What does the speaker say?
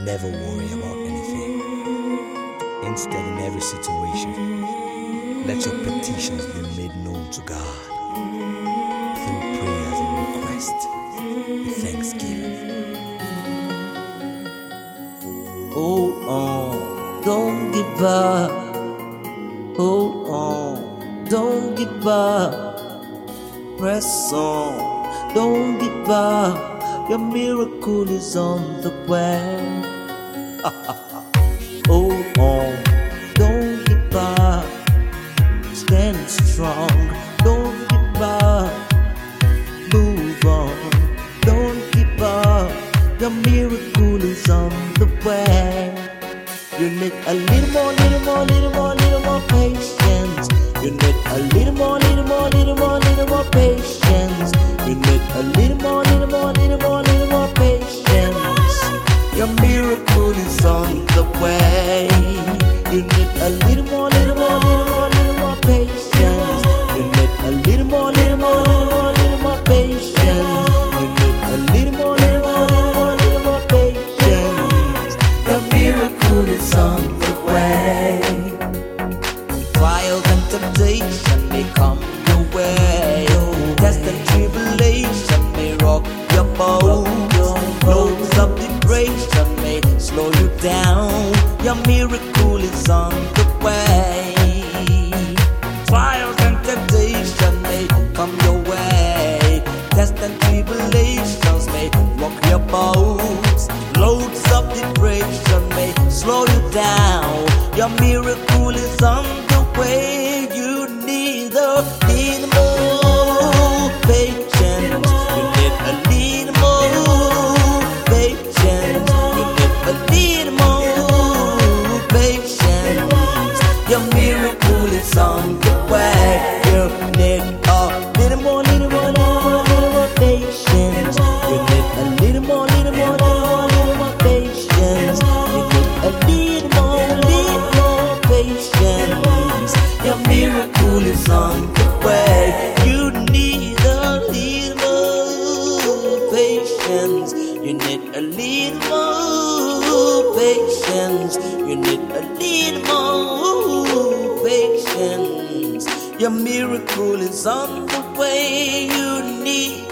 never worry about anything. Instead, in every situation, let your petitions be made known to God through prayers and requests with thanksgiving. Hold on, don't give up. Hold on, don't give up. Press on, don't give up. Your miracle is on the way. Hold on, don't give up. Stand strong, don't give up. Move on, don't give up. Your miracle is on the way. You need a little more, little more, little more, little more patience. You need a little more, little more, little more, little more patience. You need a little more, little more, little more, little more patience. Your miracle is on the way. You need a little more, little more, little more, little more patience. You need a little more, little more, little more, little more patience. You need a little more, little more, little more, little more patience. Your miracle is on the way. Trials and temptation may come your way. Test and tribulation may rock your boat. Loads of depression may slow you down. Your miracle is on the way. Trials and temptation may come your way. Test and tribulations may rock your boat. Loads of depression may slow you down. Your miracle is on the way. You need a little more patience. You need a little more patience. You need a little more patience. Your miracle is on the way. You need a little more, little more, little more, little more patience. You need a little more, little more, little more, little more patience. You need a little more patience. Your miracle is on the way. You need a little more patience. You need a little more patience. You need a little more patience. Your miracle is on the way. You need